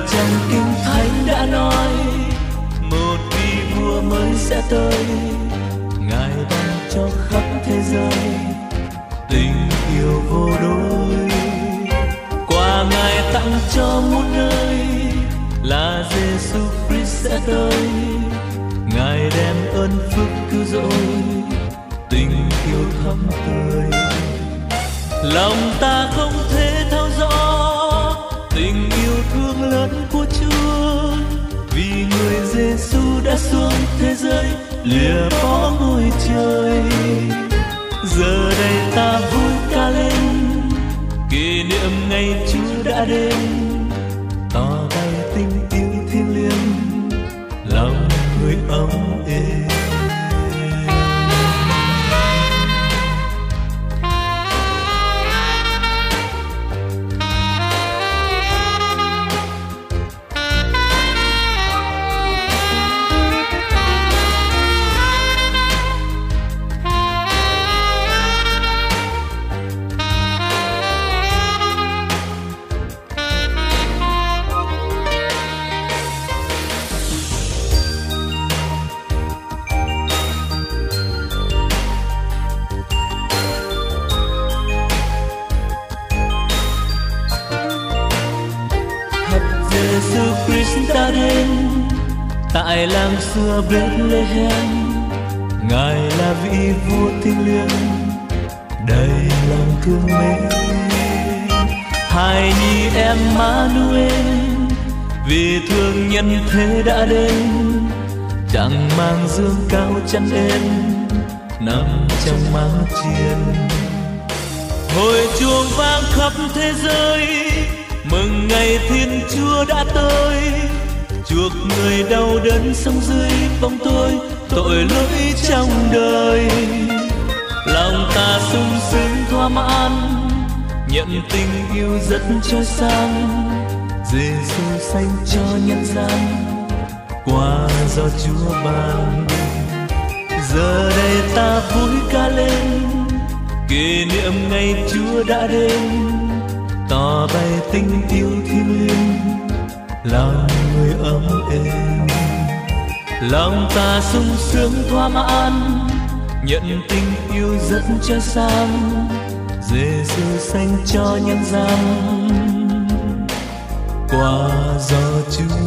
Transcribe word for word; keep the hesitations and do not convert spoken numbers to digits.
trong kinh thánh đã nói một vị vua mới sẽ tới. Ngài ban cho khắp thế giới tình yêu vô đối. Qua Ngài tặng cho muôn nơi là Giêsu Christ sẽ tới. Ngài đem ơn phước cứu rỗi, tình yêu thắm tươi. Lòng ta không thể thấu rõ tình yêu thương lớn của Chúa, vì người Giêsu đã xuống thế giới lìa bỏ ngôi trời. Giờ đây ta vui ca lên kỷ niệm ngày Chúa đã đến, tỏ bày tình yêu thiêng liêng lòng người ấm êm. Giêsu Christ đã đến tại làng xưa Bethlehem. Ngài là vị vua thiêng liêng đầy lòng thương mến. Hài nhi Emmanuel vì thương nhân thế đã đến, chẳng mang dương cao chăn êm nằm trong máng chiên. Hồi chuông vang khắp thế giới mừng ngày Thiên Chúa đã tới, chuộc người đau đớn sống dưới bóng tối tội lỗi trong đời. Lòng ta sung sướng thỏa mãn nhận tình yêu rất trôi sang, Giêsu sanh cho nhân gian qua do Chúa ban. Giờ đây ta vui ca lên kỷ niệm ngày Chúa đã đến, tỏ bày tình yêu thiêng liêng lòng người ấm êm. Lòng ta sung sướng thỏa mãn nhận tình yêu rất trói sáng, Giêsu sanh cho nhân gian qua do Chúa